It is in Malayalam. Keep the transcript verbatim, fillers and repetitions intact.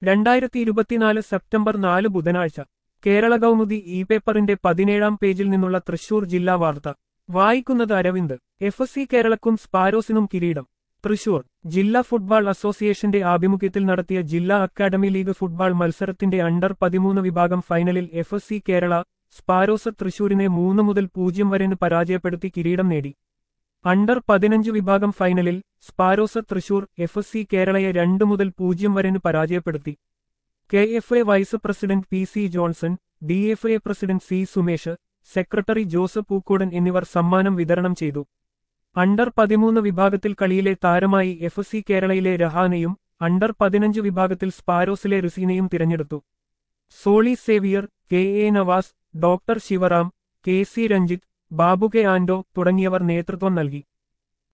രണ്ടായിരത്തി ഇരുപത്തിനാല് സെപ്റ്റംബർ നാല് ബുധനാഴ്ച കേരള കൗമുദി ഇ പേപ്പറിന്റെ പതിനേഴാം പേജിൽ നിന്നുള്ള തൃശൂർ ജില്ലാ വാർത്ത വായിക്കുന്നത് അരവിന്ദ്. എഫ് സി കേരളക്കും സ്പാരോസിനും കിരീടം. തൃശൂർ ജില്ലാ ഫുട്ബോൾ അസോസിയേഷന്റെ ആഭിമുഖ്യത്തിൽ നടത്തിയ ജില്ലാ അക്കാദമി ലീഗ് ഫുട്ബോൾ മത്സരത്തിന്റെ അണ്ടർ പതിമൂന്ന് വിഭാഗം ഫൈനലിൽ എഫ് സി കേരള സ്പാരോസ് തൃശൂരിനെ മൂന്ന് മുതൽ പൂജ്യം വരെന് പരാജയപ്പെടുത്തി കിരീടം നേടി. അണ്ടർ പതിനഞ്ച് വിഭാഗം ഫൈനലിൽ സ്പാരോസ് തൃശൂർ എഫ് സി കേരളയെ രണ്ട് മുതൽ പൂജ്യം വരെന് പരാജയപ്പെടുത്തി. K F A vice president P C Johnson, D F A president C Sumesh, secretary Joseph Pookkodan എന്നിവർ സമ്മാനം വിതരണം ചെയ്തു. അണ്ടർ പതിമൂന്ന് വിഭാഗത്തിൽ കളിയിലെ താരമായി എഫ് സി കേരളയിലെ രഹാനെയും അണ്ടർ പതിനഞ്ച് വിഭാഗത്തിൽ സ്പാരോസിലെ റിസീനയും തിരഞ്ഞെടുത്തു. Soly Xavier, K A Navas, doctor Sivaram, K C Ranjith, Babu K Ando തുടങ്ങിയവർ നേതൃത്വം നൽകി.